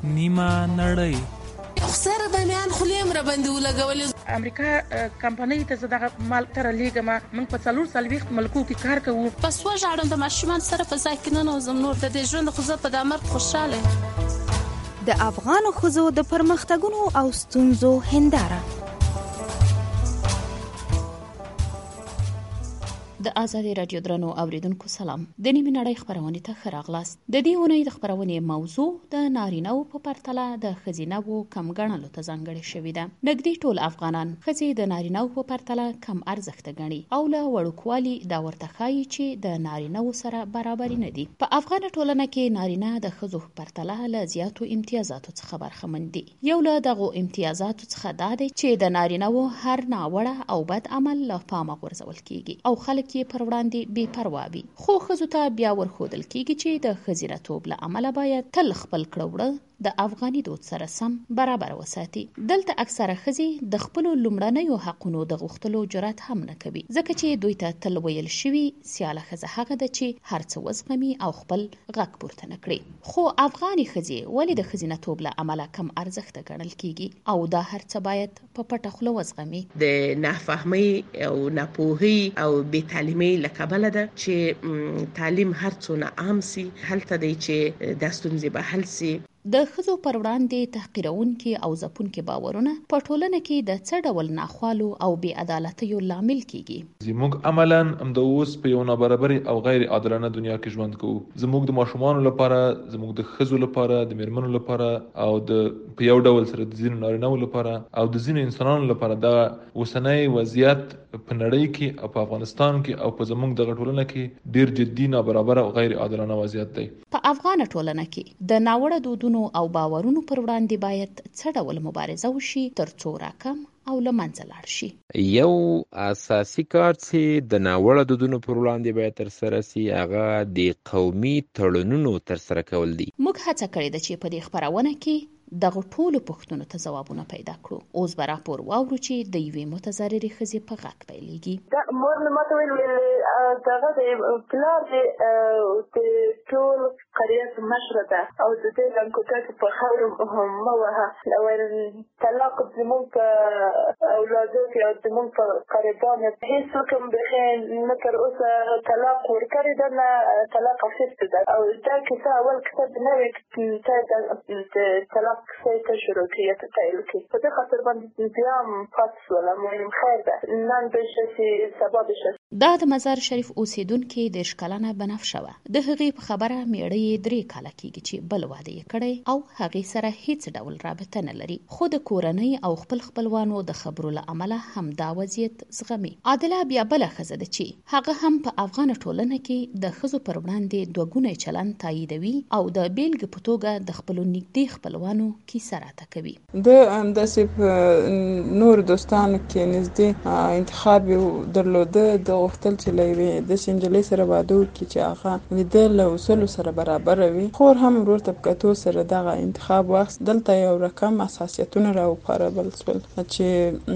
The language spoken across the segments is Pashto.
نیمه نړۍ. سره د میان خلیم را باندې ولګولې. امریکا کمپنۍ ته زه دغه مال تر لیږم. موږ په 440 ملکو کې کار کوو. پس وژاړم د ماشومان سره په ځای کې ننوځم. نور د دې ژوند خو زه په دا مرګ خوشحاله. د افغانو ښځو د پرمختګونو او ستونزو هنداره. د آزادي رادیو درنو اوریدونکو سلام. د نیمه نړۍ خبرونه ته ښه راغلاست. د دې اونۍ د خبرونې موضوع د نارینه‌و په پرتله د ښځینه‌و کم ګڼلو ته ځانګړې شوې ده. نږدې ټول افغانان ښځې د نارینه‌و په پرتله کم ارزښت ګڼي او له وړوکوالي دا ورته ښایي چې د نارینه‌و سره برابر نه دي. په افغان ټولنه کې نارینه د ښځو په پرتله له زیاتو امتیازاتو څخه برخمن دي. یو له دغو امتیازاتو څخه دا دی چې د نارینه‌و هر ناوړه او بد عمل له پامه غورځول کیږي او خلک پر وړاندې بې پروا وي. خو ښځو ته بیا ورښودل کیږي چې د ښځینه‌توب له امله باید تل خپل کړه وړه د افغاني دود سره سم برابر وساتي. دلته اکثره ښځې د خپلو لومړنیو حقونو د غوښتلو جرأت هم نه کوي، ځکه چې دوی ته تل ویل شوي سیاله ښځه هغه ده چې هر څه وزغمي او خپل غږ پورته نه کړي. خو افغاني ښځې ولې د ښځینه‌توب له امله کم ارزښته ګڼل کیږي او دا هر څه باید په پټه خوله وزغمي؟ د نافهمۍ او ناپوهۍ او بې تعلیمۍ له کبله ده چې تعلیم هر څونه عام سي، هلته دی چې دا ستونزې به حل سي. د ښځو پر وړاندې تحقیرونکي او ځپونکي باورونه په ټولنه کې د څه ډول ناخوالو او بې عدالتیو لامل کیږي؟ زموږ عملاً همدا اوس په یو نابرابري او غیر عادلانه دنیا کې ژوند کوو. زموږ د ماشومانو لپاره، زموږ د ښځو لپاره، د میرمنو لپاره او په یو ډول سره د ځینو نارینه‌و لپاره او د ځینو انسانانو لپاره دا اوسنی وضعیت په نړۍ کې او په افغانستان کې او په زموږ دغه ټولنه کې ډیر جدي نابرابر او غیر عادلانه وضعیت دی. په افغان ټولنه کې د ناوړه دودونو او باورونو پر وړاندې باید څه ډول مبارزه وشي ترڅو راکم او له منځه لاړ شي؟ یو اساسي کار چې د ناوړه دودونو پر وړاندې باید ترسره سي هغه د قومي تړونونو ترسره کول دي. موږ هڅه کړې ده چې په دې خبرونه کې دغه ټولو پوښتنو ته ځوابونه پیدا کړو. اوس به راپور واورو چې د یوې متضررې ښځې په غږ پیلېږي. مور مې ماته ویل دغه د پلار د ټول قریه مشره ده او د دې لنکوټه په خاورو مه وهه. طلاق زموږ په اولادو کې او زموږ په قریبانو هېڅ حکم بخیر نه تر اوسه طلاق ورکړی ده، نه طلاق اخیستی ده. او دا کیسه اول کیسه د نوې طلاق کیسه ته شروع کړي ته پیل کړي. په دې خاطر باندې بیا هم پاتې شوله. مهم خیر ده، نن بشه چې سبا بشه. دا د مزار شریف اوسیدونکې 30 کلنه بنفشه وه. د هغې په خبره مېړه یې 3 کاله کېږي چې بل واده یې کړی او هغې سره هیڅ ډول رابطه نه لري، خو د کورنۍ او خپل خپلوانو د خبرو له امله همدا وضعیت زغمي. عادله بیا بله ښځه ده چې هغه هم په افغان ټولنه کې د ښځو پر وړاندې دوهګونی چلند تاییدوي او د بیلګې په توګه د خپلو نږدې خپلوانو کیسه راته کوي. د همداسې په نور دوستانو کې نږدې انتخاب درلوده د غوښتل چې له یوې داسې نجلۍ سره واده وکړي چې هغه د له اصولو سره برابره وي. خور هم ورور ته په کتو سره دغه انتخاب واخیست. دلته یو رقم اساسیتونه راوپارول شول چې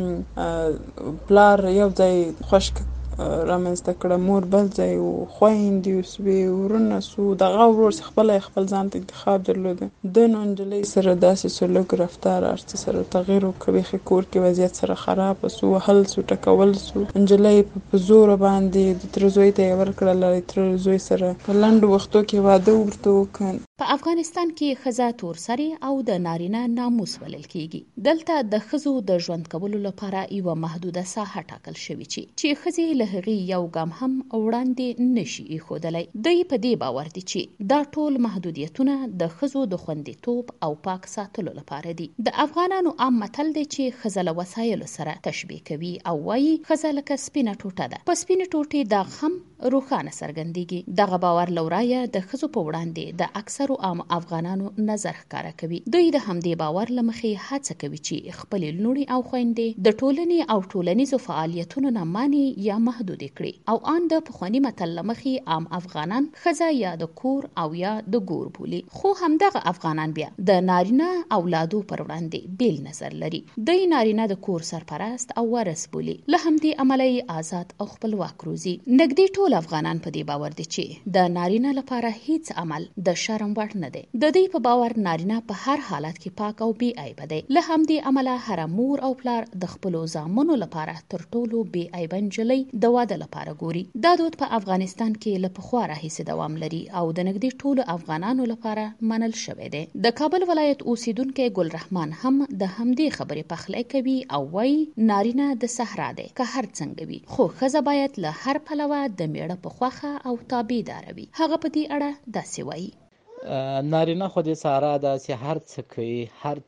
پلار یو ځای خوښ رامنځته کړه، مور بل ځای و، خویندې وسوې، ورونه سو، دغه ورور خپل ځان ته انتخاب درلوده. د نو نجلۍ سره داسې سلوک رفتار ارڅ سره تغییر وکړي. کور کې وضعیت سره خراب سو، وهل سو، ټکول سو. نجلۍ په زور باندې د تر زوی ته ورکړل. تر زوی سره په لنډ وختو کې واده ورته وکړ. په افغانستان کې ښځه تورسري او د نارینه ناموس بلل کیږي. دلته د ښځو د ژوند کولو لپاره یوه محدوده ساحه ټاکل شوې چې ښځې له هغې یو ګام هم وړاندې نشي ایښودلی. دوی په دې باور دي چې دا ټول محدودیتونه د ښځو د خوندیتوب او پاک ساتلو لپاره دي. د افغانانو عام متل دی چې ښځه له وسایلو سره تشبیه کوي او وایي ښځه لکه سپینه ټوټه ده. په سپینې ټوټې داغ هم روښانه څرګندېږي. دغه باور له ورایه د ښځو په وړاندې د اکثرو عام افغانانو نظر ښکاره کوي. دوی د همدې باور له مخې هڅه کوي چې خپلې لوڼې او خویندې د ټولنې او ټولنیزو فعالیتونو نه مانع یا محروم محدود کړي او ان د پخوانی متل لمخې عام افغانان ښځه یا د کور او یا د ګور بولي، خو همدغه افغانان بیا د نارینه اولادو پر وړاندې بیل نظر لري. د نارینه د کور سرپرست او ورث بولي، له همدې امله آزاد او خپلواک روزي. نږدې ټول افغانان په دې باور دي چې د نارینه لپاره هیڅ عمل د شرم وړ نه دی. د دې په باور نارینه په هر حالت کې پاک او بې عیبه دی. له همدې امله هر مور او پلار د خپلو زامنو لپاره تر ټولو بې عیبه نجلۍ د واده لپاره ګوري. دا دود په افغانستان کې له پخوا راهیسې دوام لري او د نږدې ټولو افغانانو لپاره منل شوی دی. د کابل ولایت اوسیدونکي ګل رحمان هم د همدې خبرې پخلی کوي او وایي نارینه د صحرا دی که هر څنګه وي، خو ښځه باید له هر پلوه د میړه په خوښه او تابعداره وي. هغه په دې اړه داسې وایي: نارینه خو د صحرا داسې هر څه کوي، هر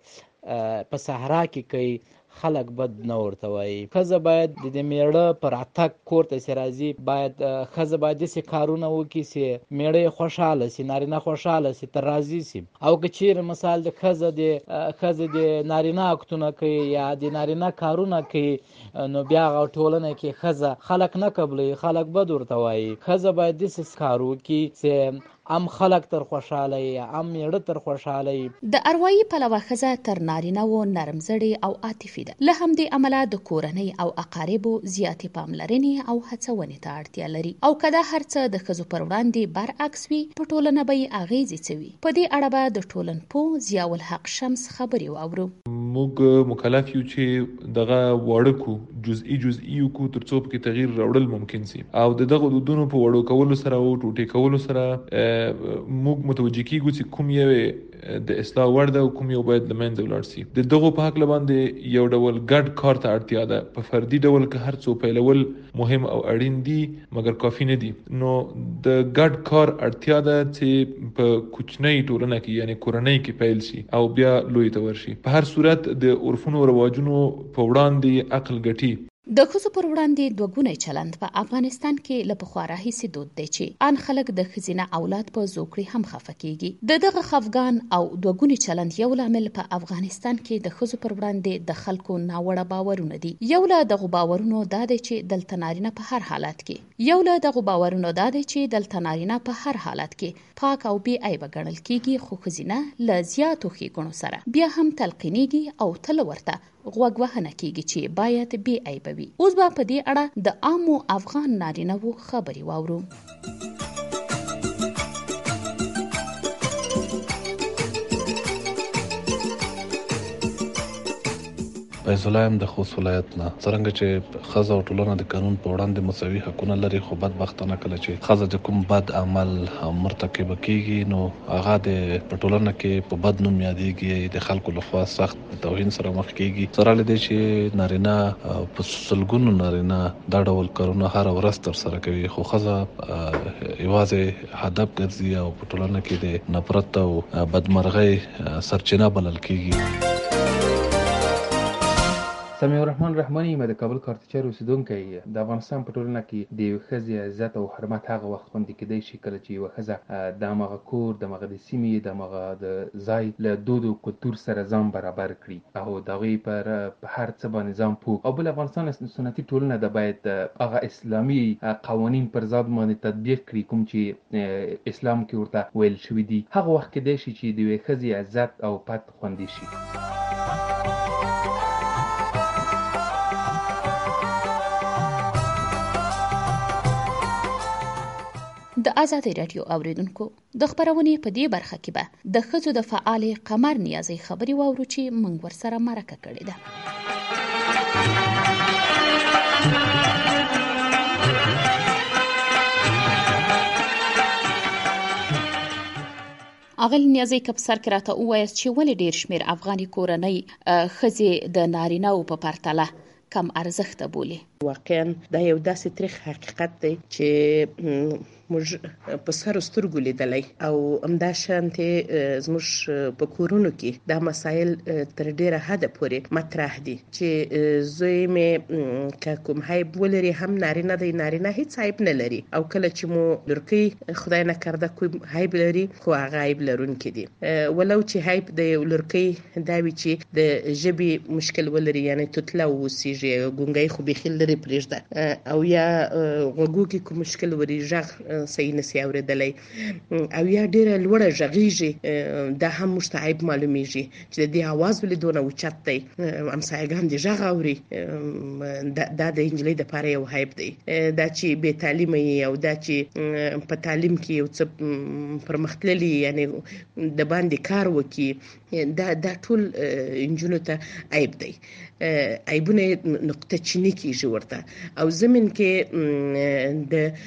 څه په صحرا کې کوي، خلک بد نه ورته وایي. ښځه باید د میړه پر راتګ کور ته چې راځي باید ښځه باید داسې کارونه وکړي چې میړه یې خوشحاله سي، نارینه خوشحاله سي، تر راضي سي. او که چیرې مثال د ښځه د نارینه اکتونه کوي یا د نارینه کارونه کوي نو بیا هغه ټولنه کې ښځه خلک نه قبلوي، خلک بد ورته وایي. ښځه باید داسې کار وکړي چې ام خلک تر خوشحاله یا ام میړه تر خوشحاله. د اروايي پلوه ښځه تر نارینه و نرم زړې او عاطفي ده. له همدې امله د کورنۍ او اقاربو زیاتې پاملرنې او هڅونې ته اړتیا لري. او که دا هر څه د ښځو پر وړاندې برعکس وي په ټولنه به یې اغیزې څه وي. په دې اړه به د ټولنپوه ضیاء الحق شمس خبرې واورو. موږ مکلف یو چې دغه واړه کو جزئی کو تر څو کې تغییر راوړل ممکن سي او دغه دودونو په وړو کولو سره او ټوټې کولو سره موږ متوجه کیږو چې کوم یو د اصلاح وړ ده او کوم یو باید د منځه ولاړ سي. د دغه په حق باندې یو ډول ګډ کار ته اړتیا ده. په فردي ډول که هر څو پیلول مهم او اړین دي مګر کافي نه دي. نو د ګډ کار اړتیا ده چې په کوچنۍ ټولنه کې یعنی کورنۍ کې پیل شي او بیا لوی ته ورشي. په هر صورت د عرفونو رواجونو په وړاندې عقل ګټي. د ښځو پر وړاندې دوګونی چلند په افغانستان کې له پخوا راهیسې دود دی چې ان خلک د ښځینه اولاد په زوکړې هم خفه کیږي. دغه خفګان او دوګونی چلند یو لامل په افغانستان کې د ښځو پر وړاندې د خلکو ناوړه باورونه دي. یو له دغه باورونو دا دی چې دلته نارینه په هر حالت کې پاک او بې عیبه ګڼل کیږي، خو ښځینه له زیاتو ښېګڼو سره بیا هم تلقینیږي او تل ورته غوږ وهنه کیږي چې باید بې عیبه وي. اوس به په دې اړه د عامو افغان نارینه‌وو خبرې واورو. فیض الله یم د خوست ولایت نه. څرنګه چې ښځه او ټولنه د قانون په وړاندې مساوي حقونه لري، خو بدبختانه کله چې ښځه د کوم بد عمل مرتکب کیږي نو هغه د په ټولنه کې په بد نوم یادېږي، د خلکو لخوا سخت توهین سره مخ کیږي. سره له دې چې نارینه په سلګونو نارینه دا ډول کارونه هر ورځ تر سره کوي، خو ښځه یوازې هدف ګرځي او په ټولنه کې د نفرت او بدمرغۍ سرچینه بلل کیږي. سمیع الرحمن رحماني یم د کابل کارتچر اوسیدونکی. د افغانستان په ټولنه کې د یوې ښځې عزت او حرمت هغه وخت خوندي کیدی شي کله چې یوه ښځه د هماغه کور، د هماغه د سیمې، د هماغه د ځای له دود او کلتور سره ځان برابر کړي او د هغوی پر هر څه باندې ځان پوه. او بل افغانستان سنتي ټولنه ده باید هغه اسلامي قوانین پر ځان باندې تطبیق کړي کوم چې اسلام کې ورته ویل شوي دي. هغه وخت کیدی شي چې د یوې ښځې عزت او پت خوندي شي. د آزادۍ راډیو اوریدونکو، د خبرونې په دې برخه کې به د ښځو د فعالې قمر نیازۍ خبرې واورو چې موږ ورسره مرکه کړې ده. اغل نیازۍ که په سر کې راته ووایاست چې ولې ډېر شمېر افغاني کورنۍ ښځې د نارینه‌و په پرتله کم ارزښته بولي؟ واقعا دا یو داسې تریخ حقیقت دی چې موږ په سر سترګو لیدلی او همدا شانتې زموږ په کورونو کې دا مسایل تر ډیره حده پورې مطرح دي چې زوی مې که کوم عیب ولري هم نارینه دی، نارینه هیڅ عیب نه لري او کله چې مو لورکۍ خدای نه کرده کوم عیب لري خو هغه عیب لرونکي دي، ولو چې عیب د لورکۍ دا وي چې د ژبې مشکل ولري، یعنی توتله واوسیږي، ګونګی خو بیخي لرې پرېږده، او یا غوږو کې کوم مشکل وري، غږ صحیح نشي اورېدلی، او یا ډیره لوړه غږیږي، دا هم موږ ته عیب معلومیږي چې د دې اواز ولې دونه اوچت دی، همسایګان دې غږ اوري، دا د نجلۍ دپاره یو عیب دی. دا چې بې تعلیمه او دا چې په تعلیم کې یو څه پرمختللي یعنی د باندې کار وکړي، دا ټول نجونو ته عیب دی. عیبونه نقطه چینی کیږي ورته، او زمین کې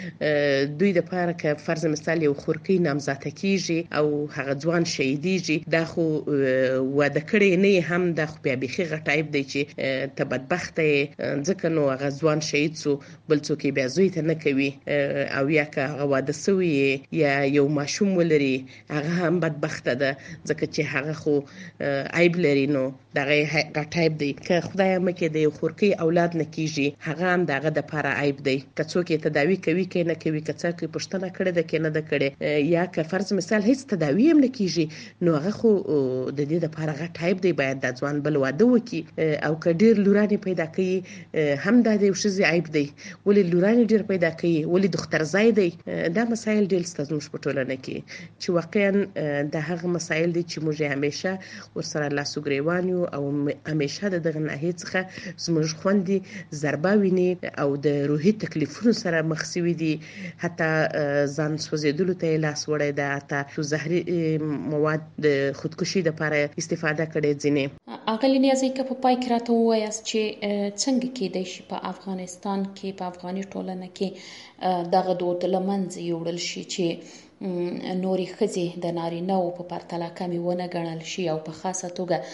د دوی د پاره که فرض مثال یو خورکۍ نامزاده کیږي او هغه ځوان شهیدیږي، دا خو واده کړی نه هم، دا خو بیا بیخي غټ عیب دی چې ته بدبخته یې، ځکه نو هغه ځوان شهید سو بل څوک بیا زوی ته نه کوي، او یا که هغه واده سوی یا یو ماشوم ولري هغه هم بدبخته ده ځکه چې هغه خو عیب لري، نو دغه غټ عیب دی. که خدای مکه د یو خورکۍ اولاد نه کیږي هغه هم دغه د پاره عیب دی، که څوک یې تداوی کوي کې نه کوي، که څوک پښتنه کړي ده کې نه ده کړي، یا که فرض مثال هیڅ تداوی هم نه کیږي، نو هغه خو د دې د پاره غټ عیب دی، باید د ځوان بل واده وکړي. او که ډیر لورانې پیدا کوي هم دا د یو ښځې عیب دی، ولې لورانې ډیر پیدا کوي، ولې دخترځای دی. دا مسایل ډیر سته زموږ په ټولنه کې چې واقعا د هغه مسایل دي چې موږ همیشه ورسره لاسو ګریوان یو، او همیشه د دغه ناحیې څخه زموږ خویندې ضربه ویني او د روحي تکلیفونو سره مخ شوي دي، حتی ځان سوځېدلو ته یې لاس وړی ده، حتی زهري مواد د خودکشي دپاره استفاده کړې ځینې. اغلې نیازی که په پای کې راته ووایاست چې څنګه کېدای شي په افغانستان کې په افغاني ټولنه کې دغه دود له منځه یوړل شي چې نورې ښځې د نارینه‌و په پرتله کمې ونه ګڼل شي، او په خاصه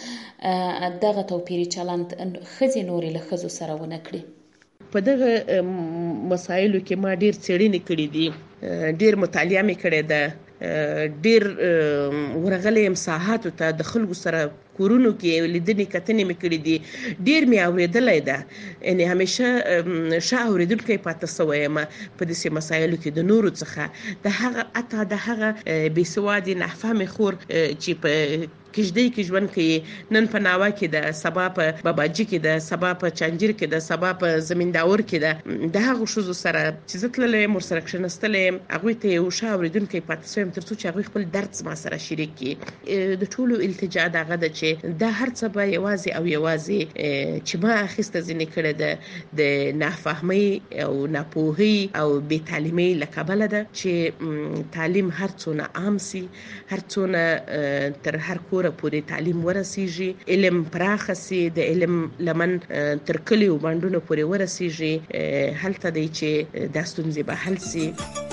توګه دغه توپیري چلند ښځې نورې له ښځو سره ونه کړي. په دغه مسایلو کې ما ډیر څېړنې کړې دي، ډیر مطالعه مې کړې ده، ډیر ورغلی یم ساحاتو ته، د خلکو سره کورونو کې لیدنې کتنې مې کړې دي، ډیر مې اورېدلی ده، یعنی همیشه ښه اورېدونکی پاتې سوی یم په داسې مسایلو کې د نورو څخه، د هغه حتی د هغه بې سوادې نافهمې خور چې په کشدۍ کې ژوند کوي، نن په ناوه کې ده، سبا په باباجي کې ده، سبا په چانجیر کې ده، سبا په زمینداور کې ده، د هغو ښځو سره چې زه تللی یم ورسره کښېنستلی یم، هغوی ته یو ښه اورېدونکی پاتې سوی یم تر څو چې هغوی خپل درد زما سره شریک کړي. د ټولو التجا دغه ده چې دا هر څه به یوازې او یوازې چې ما اخیسته ځینې کړې ده د نافهمۍ او ناپوهۍ او بې تعلیمۍ له کبله ده، چې تعلیم هر څونه عام سي، هر څونه تر هر کوره پورې تعلیم ورسیږي، علم پراخه سي، د علم لمن تر کلیو بانډونو پورې ورسیږي، هلته دی چې دا ستونزې به حل سي.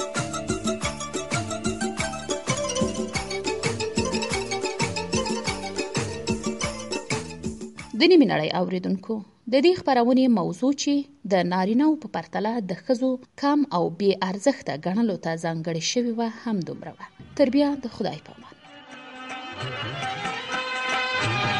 د نیمې نړۍ اوریدونکو، د دې خپرونې موضوع چې د نارینه‌و په پرتله د ښځو کم او بې ارزښته ګڼلو ته ځانګړې شوې وه هم دومره وه. تر بیا د خدای په امان.